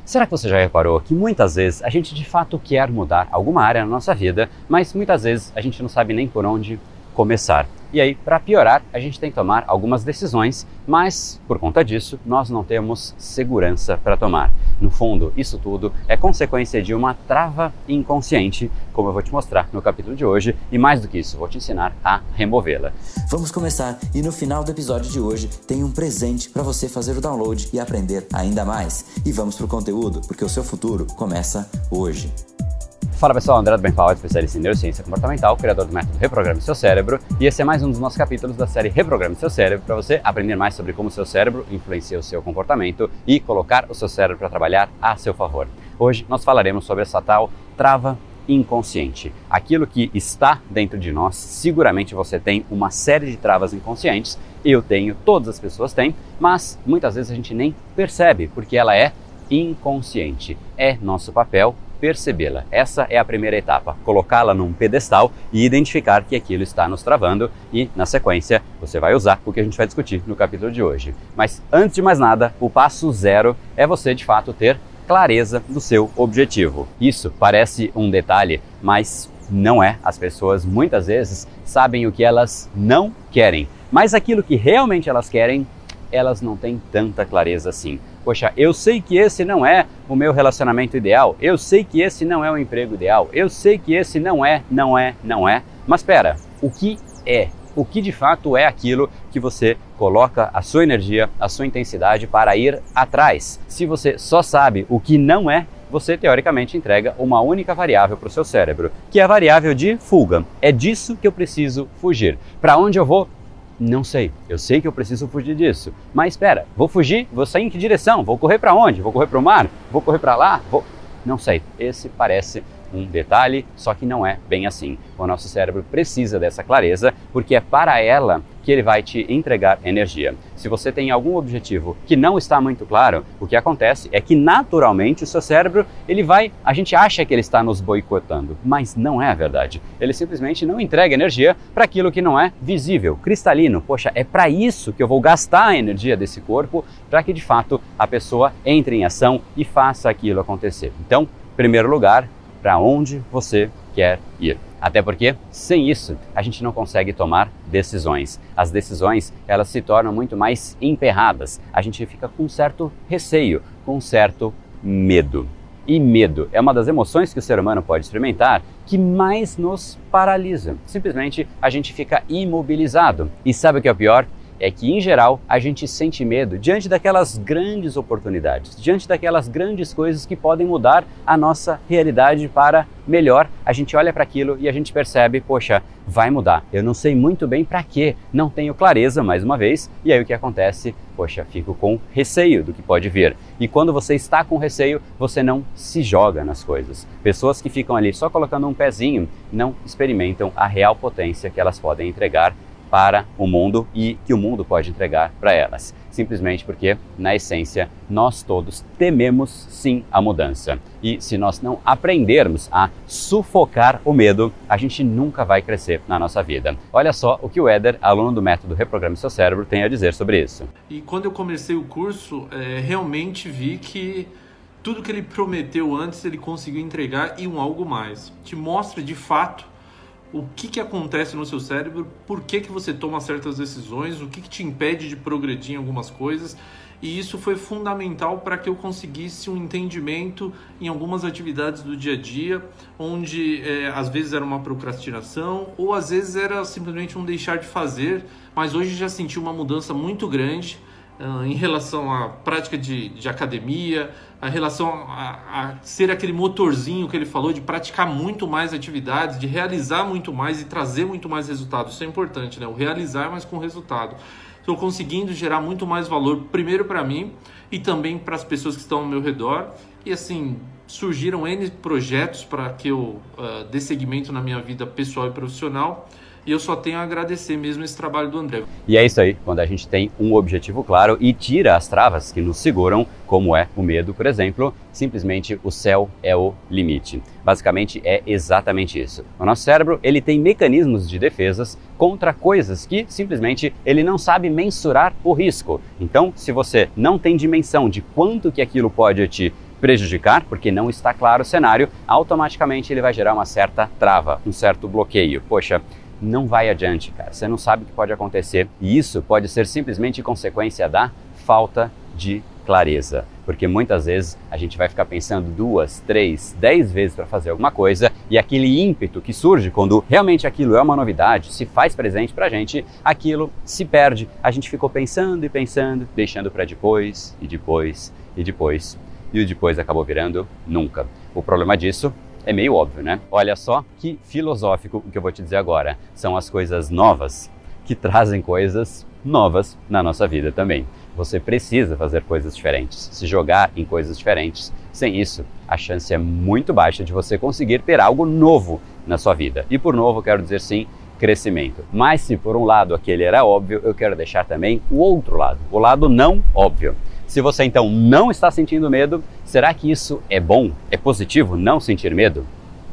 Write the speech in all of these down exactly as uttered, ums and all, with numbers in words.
Será que você já reparou que muitas vezes a gente de fato quer mudar alguma área na nossa vida, mas muitas vezes a gente não sabe nem por onde começar? E aí, para piorar, a gente tem que tomar algumas decisões, mas por conta disso, nós não temos segurança para tomar. No fundo, isso tudo é consequência de uma trava inconsciente, como eu vou te mostrar no capítulo de hoje, e mais do que isso, vou te ensinar a removê-la. Vamos começar, e no final do episódio de hoje tem um presente para você fazer o download e aprender ainda mais. E vamos pro conteúdo, porque o seu futuro começa hoje. Fala pessoal, André do Bem Powell, especialista em neurociência comportamental, criador do método Reprograme Seu Cérebro, e esse é mais um dos nossos capítulos da série Reprograme Seu Cérebro, para você aprender mais sobre como o seu cérebro influencia o seu comportamento e colocar o seu cérebro para trabalhar a seu favor. Hoje nós falaremos sobre essa tal trava inconsciente. Aquilo que está dentro de nós, seguramente você tem uma série de travas inconscientes, eu tenho, todas as pessoas têm, mas muitas vezes a gente nem percebe, porque ela é inconsciente. É nosso papel percebê-la. Essa é a primeira etapa, colocá-la num pedestal e identificar que aquilo está nos travando e, na sequência, você vai usar o que a gente vai discutir no capítulo de hoje. Mas, antes de mais nada, o passo zero é você, de fato, ter clareza do seu objetivo. Isso parece um detalhe, mas não é. As pessoas, muitas vezes, sabem o que elas não querem, mas aquilo que realmente elas querem, elas não têm tanta clareza assim. Poxa, eu sei que esse não é o meu relacionamento ideal, eu sei que esse não é o emprego ideal, eu sei que esse não é, não é, não é. Mas espera, o que é? O que de fato é aquilo que você coloca a sua energia, a sua intensidade para ir atrás? Se você só sabe o que não é, você teoricamente entrega uma única variável para o seu cérebro, que é a variável de fuga. É disso que eu preciso fugir. Para onde eu vou? Não sei, eu sei que eu preciso fugir disso, mas espera, vou fugir? Vou sair em que direção? Vou correr para onde? Vou correr para o mar? Vou correr para lá? Vou... Não sei, esse parece um detalhe, só que não é bem assim. O nosso cérebro precisa dessa clareza, porque é para ela que ele vai te entregar energia. Se você tem algum objetivo que não está muito claro, o que acontece é que naturalmente o seu cérebro, ele vai, a gente acha que ele está nos boicotando, mas não é a verdade. Ele simplesmente não entrega energia para aquilo que não é visível, cristalino. Poxa, é para isso que eu vou gastar a energia desse corpo, para que de fato a pessoa entre em ação e faça aquilo acontecer. Então, em primeiro lugar, para onde você quer ir. Até porque, sem isso, a gente não consegue tomar decisões. As decisões, elas se tornam muito mais emperradas. A gente fica com um certo receio, com um certo medo. E medo é uma das emoções que o ser humano pode experimentar que mais nos paralisa. Simplesmente a gente fica imobilizado. E sabe o que é o pior? É que, em geral, a gente sente medo diante daquelas grandes oportunidades, diante daquelas grandes coisas que podem mudar a nossa realidade para melhor. A gente olha para aquilo e a gente percebe, poxa, vai mudar. Eu não sei muito bem para quê, não tenho clareza, mais uma vez, e aí o que acontece? Poxa, fico com receio do que pode vir. E quando você está com receio, você não se joga nas coisas. Pessoas que ficam ali só colocando um pezinho não experimentam a real potência que elas podem entregar para o mundo e que o mundo pode entregar para elas. Simplesmente porque, na essência, nós todos tememos sim a mudança. E se nós não aprendermos a sufocar o medo, a gente nunca vai crescer na nossa vida. Olha só o que o Éder, aluno do método Reprograme Seu Cérebro, tem a dizer sobre isso. E quando eu comecei o curso, é, realmente vi que tudo que ele prometeu antes, ele conseguiu entregar e um algo mais. Te mostra de fato o que, que acontece no seu cérebro, por que, que você toma certas decisões, o que, que te impede de progredir em algumas coisas. E isso foi fundamental para que eu conseguisse um entendimento em algumas atividades do dia a dia, onde é, às vezes era uma procrastinação ou às vezes era simplesmente um deixar de fazer, mas hoje já senti uma mudança muito grande uh, em relação à prática de, de academia, a relação a, a ser aquele motorzinho que ele falou, de praticar muito mais atividades, de realizar muito mais e trazer muito mais resultado. Isso é importante, né? O realizar, mas com resultado. Estou conseguindo gerar muito mais valor, primeiro para mim e também para as pessoas que estão ao meu redor. E assim, surgiram N projetos para que eu uh, dê seguimento na minha vida pessoal e profissional. E eu só tenho a agradecer mesmo esse trabalho do André. E é isso aí, quando a gente tem um objetivo claro e tira as travas que nos seguram, como é o medo, por exemplo, simplesmente o céu é o limite. Basicamente é exatamente isso. O nosso cérebro, ele tem mecanismos de defesas contra coisas que simplesmente ele não sabe mensurar o risco. Então, se você não tem dimensão de quanto que aquilo pode te prejudicar, porque não está claro o cenário, automaticamente ele vai gerar uma certa trava, um certo bloqueio. Poxa, não vai adiante, cara. Você não sabe o que pode acontecer. E isso pode ser simplesmente consequência da falta de clareza. Porque muitas vezes a gente vai ficar pensando duas, três, dez vezes para fazer alguma coisa e aquele ímpeto que surge quando realmente aquilo é uma novidade, se faz presente para a gente, aquilo se perde. A gente ficou pensando e pensando, deixando para depois e depois e depois. E o depois acabou virando nunca. O problema disso é meio óbvio, né? Olha só que filosófico o que eu vou te dizer agora. São as coisas novas que trazem coisas novas na nossa vida também. Você precisa fazer coisas diferentes, se jogar em coisas diferentes. Sem isso, a chance é muito baixa de você conseguir ter algo novo na sua vida. E por novo, quero dizer sim, crescimento. Mas se por um lado aquele era óbvio, eu quero deixar também o outro lado, o lado não óbvio. Se você então não está sentindo medo, será que isso é bom? É positivo não sentir medo?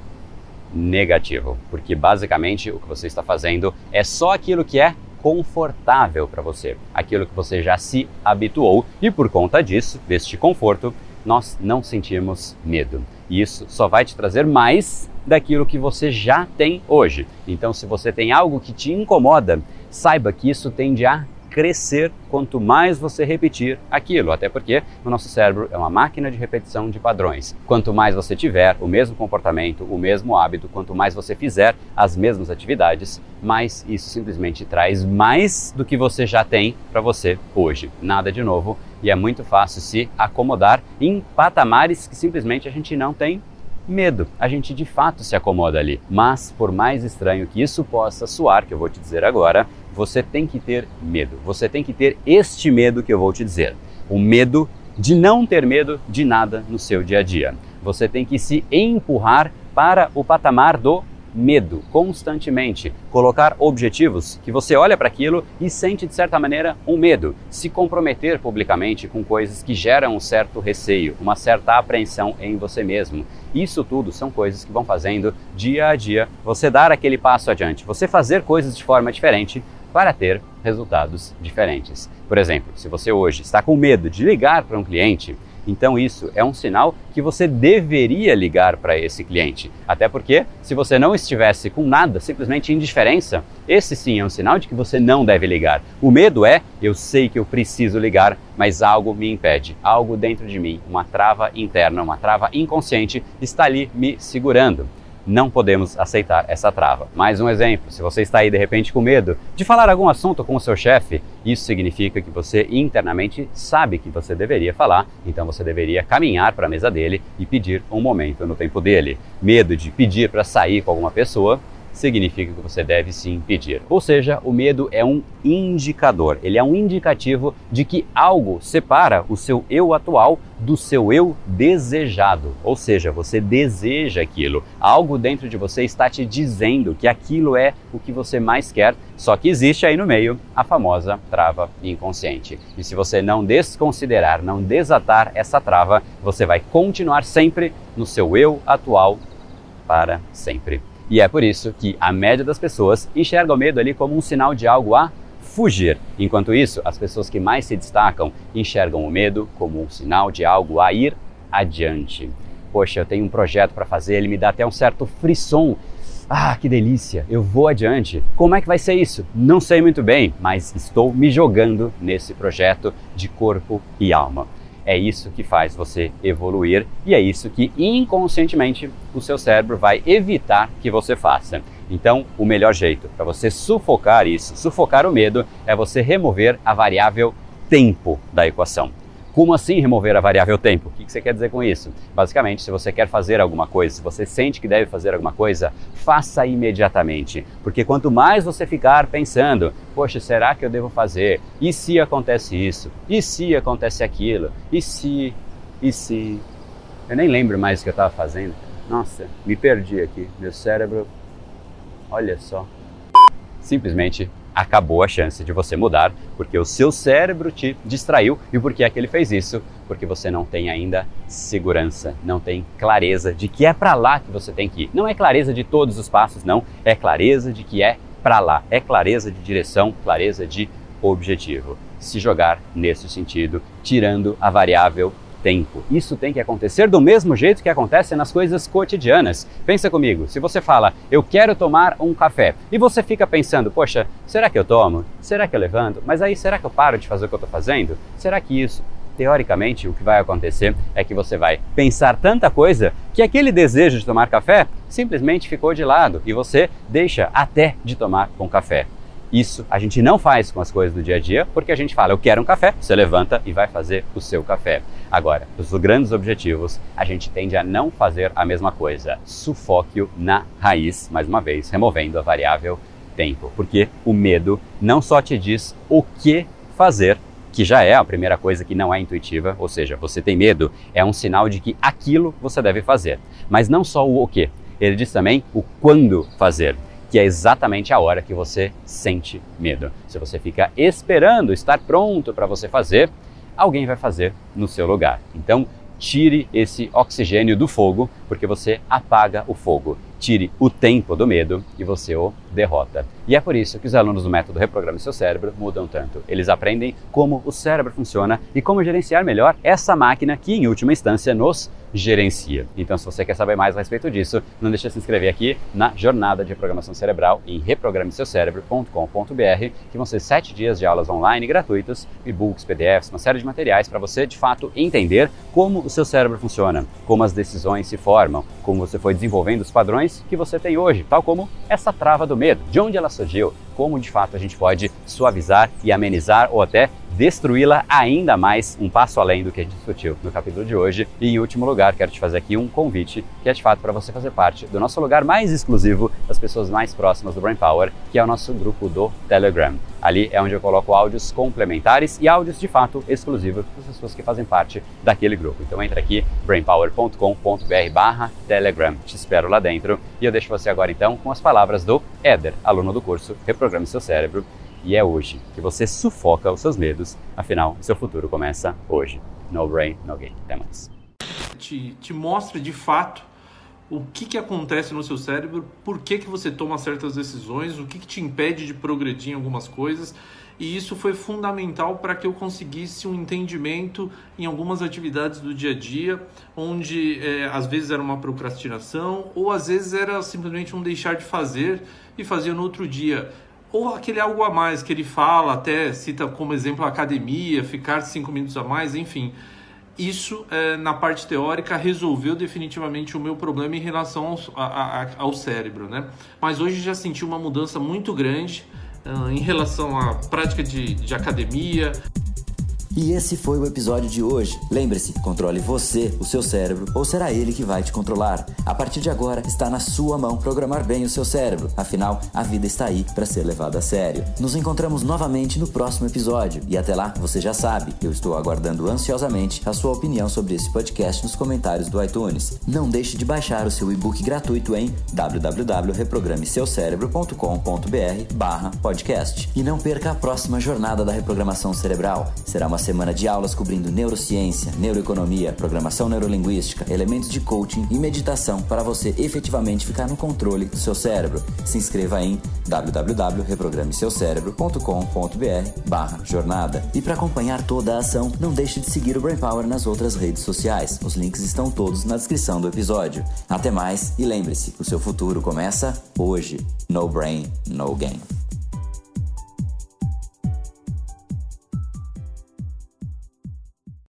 Negativo, porque basicamente o que você está fazendo é só aquilo que é confortável para você, aquilo que você já se habituou e por conta disso, deste conforto, nós não sentimos medo. E isso só vai te trazer mais daquilo que você já tem hoje. Então, se você tem algo que te incomoda, saiba que isso tende a crescer quanto mais você repetir aquilo, até porque o nosso cérebro é uma máquina de repetição de padrões. Quanto mais você tiver o mesmo comportamento, o mesmo hábito, quanto mais você fizer as mesmas atividades, mais isso simplesmente traz mais do que você já tem para você hoje. Nada de novo e é muito fácil se acomodar em patamares que simplesmente a gente não tem medo. A gente de fato se acomoda ali. Mas por mais estranho que isso possa soar, que eu vou te dizer agora, você tem que ter medo. Você tem que ter este medo que eu vou te dizer. O medo de não ter medo de nada no seu dia a dia. Você tem que se empurrar para o patamar do medo constantemente, colocar objetivos que você olha para aquilo e sente de certa maneira um medo, se comprometer publicamente com coisas que geram um certo receio, uma certa apreensão em você mesmo. Isso tudo são coisas que vão fazendo dia a dia você dar aquele passo adiante, você fazer coisas de forma diferente para ter resultados diferentes. Por exemplo, se você hoje está com medo de ligar para um cliente, então isso é um sinal que você deveria ligar para esse cliente. Até porque, se você não estivesse com nada, simplesmente indiferença, esse sim é um sinal de que você não deve ligar. O medo é, eu sei que eu preciso ligar, mas algo me impede. Algo dentro de mim, uma trava interna, uma trava inconsciente, está ali me segurando. Não podemos aceitar essa trava. Mais um exemplo, se você está aí de repente com medo de falar algum assunto com o seu chefe, isso significa que você internamente sabe que você deveria falar, então você deveria caminhar para a mesa dele e pedir um momento no tempo dele. Medo de pedir para sair com alguma pessoa significa que você deve sim pedir. Ou seja, o medo é um indicador, ele é um indicativo de que algo separa o seu eu atual do seu eu desejado. Ou seja, você deseja aquilo, algo dentro de você está te dizendo que aquilo é o que você mais quer, só que existe aí no meio a famosa trava inconsciente. E se você não desconsiderar, não desatar essa trava, você vai continuar sempre no seu eu atual para sempre. E é por isso que a média das pessoas enxerga o medo ali como um sinal de algo a fugir. Enquanto isso, as pessoas que mais se destacam enxergam o medo como um sinal de algo a ir adiante. Poxa, eu tenho um projeto para fazer, ele me dá até um certo frisson. Ah, que delícia, eu vou adiante. Como é que vai ser isso? Não sei muito bem, mas estou me jogando nesse projeto de corpo e alma. É isso que faz você evoluir e é isso que inconscientemente o seu cérebro vai evitar que você faça. Então, o melhor jeito para você sufocar isso, sufocar o medo, é você remover a variável tempo da equação. Como assim remover a variável tempo? O que você quer dizer com isso? Basicamente, se você quer fazer alguma coisa, se você sente que deve fazer alguma coisa, faça imediatamente. Porque quanto mais você ficar pensando, poxa, será que eu devo fazer? E se acontece isso? E se acontece aquilo? E se? E se? Eu nem lembro mais o que eu estava fazendo. Nossa, me perdi aqui. Meu cérebro, olha só. Simplesmente acabou a chance de você mudar, porque o seu cérebro te distraiu. E por que é que ele fez isso? Porque você não tem ainda segurança, não tem clareza de que é para lá que você tem que ir. Não é clareza de todos os passos, não. É clareza de que é para lá. É clareza de direção, clareza de objetivo. Se jogar nesse sentido, tirando a variável tempo. Isso tem que acontecer do mesmo jeito que acontece nas coisas cotidianas. Pensa comigo, se você fala, eu quero tomar um café, e você fica pensando, poxa, será que eu tomo? Será que eu levanto? Mas aí, será que eu paro de fazer o que eu estou fazendo? Será que isso... Teoricamente, o que vai acontecer é que você vai pensar tanta coisa que aquele desejo de tomar café simplesmente ficou de lado e você deixa até de tomar com café. Isso a gente não faz com as coisas do dia a dia porque a gente fala, eu quero um café, você levanta e vai fazer o seu café. Agora, os grandes objetivos, a gente tende a não fazer a mesma coisa. Sufoque-o na raiz, mais uma vez, removendo a variável tempo. Porque o medo não só te diz o que fazer, que já é a primeira coisa que não é intuitiva, ou seja, você tem medo, é um sinal de que aquilo você deve fazer. Mas não só o o quê, ele diz também o quando fazer, que é exatamente a hora que você sente medo. Se você fica esperando estar pronto para você fazer, alguém vai fazer no seu lugar. Então, tire esse oxigênio do fogo, porque você apaga o fogo. Tire o tempo do medo e você o derrota. E é por isso que os alunos do método Reprograme Seu Cérebro mudam tanto. Eles aprendem como o cérebro funciona e como gerenciar melhor essa máquina que, em última instância, nos gerencia. Então, se você quer saber mais a respeito disso, não deixe de se inscrever aqui na Jornada de Reprogramação Cerebral em reprograme seu cérebro ponto com ponto b r, que vão ser sete dias de aulas online gratuitas, e-books, P D Fs, uma série de materiais para você, de fato, entender como o seu cérebro funciona, como as decisões se formam, como você foi desenvolvendo os padrões que você tem hoje, tal como essa trava do medo, de onde ela surgiu, como de fato a gente pode suavizar e amenizar ou até destruí-la ainda mais, um passo além do que a gente discutiu no capítulo de hoje. E em último lugar, quero te fazer aqui um convite, que é de fato para você fazer parte do nosso lugar mais exclusivo, das pessoas mais próximas do Brain Power, que é o nosso grupo do Telegram. Ali é onde eu coloco áudios complementares e áudios de fato exclusivos para as pessoas que fazem parte daquele grupo. Então entra aqui, brainpower ponto com ponto b r barra Telegram. Te espero lá dentro e eu deixo você agora então com as palavras do Éder, aluno do curso Reprograme Seu Cérebro. E é hoje que você sufoca os seus medos, afinal, o seu futuro começa hoje. No brain, no gain. Até mais. Te, te mostra de fato o que, que acontece no seu cérebro, por que, que você toma certas decisões, o que, que te impede de progredir em algumas coisas. E isso foi fundamental para que eu conseguisse um entendimento em algumas atividades do dia a dia, onde é, às vezes era uma procrastinação, ou às vezes era simplesmente um deixar de fazer e fazer no outro dia. Ou aquele algo a mais que ele fala, até cita como exemplo a academia, ficar cinco minutos a mais, enfim. Isso, é, na parte teórica, resolveu definitivamente o meu problema em relação ao, a, a, ao cérebro, né? Mas hoje já senti uma mudança muito grande uh, em relação à prática de, de academia. E esse foi o episódio de hoje. Lembre-se, controle você, o seu cérebro, ou será ele que vai te controlar? A partir de agora, está na sua mão programar bem o seu cérebro. Afinal, a vida está aí para ser levada a sério. Nos encontramos novamente no próximo episódio. E até lá, você já sabe, eu estou aguardando ansiosamente a sua opinião sobre esse podcast nos comentários do iTunes. Não deixe de baixar o seu e-book gratuito em w w w ponto reprograme seu cérebro ponto com ponto b r barra podcast. E não perca a próxima jornada da reprogramação cerebral. Será uma semana de aulas cobrindo neurociência, neuroeconomia, programação neurolinguística, elementos de coaching e meditação para você efetivamente ficar no controle do seu cérebro. Se inscreva em w w w ponto reprograme seu cérebro ponto com ponto b r barra jornada. E para acompanhar toda a ação, não deixe de seguir o Brain Power nas outras redes sociais. Os links estão todos na descrição do episódio. Até mais e lembre-se, o seu futuro começa hoje. No brain, no gain.